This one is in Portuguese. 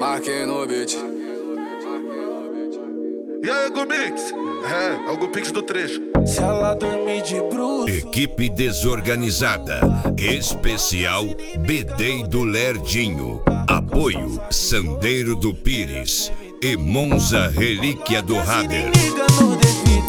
Marquei no beat. E aí, Gumix? É o Gupix do trecho. Se ela dormir de bruxo. Equipe desorganizada. Especial Bedei do Lerdinho. Apoio Sandeiro do Pires e Monza Relíquia do Rader. Me liga no devido.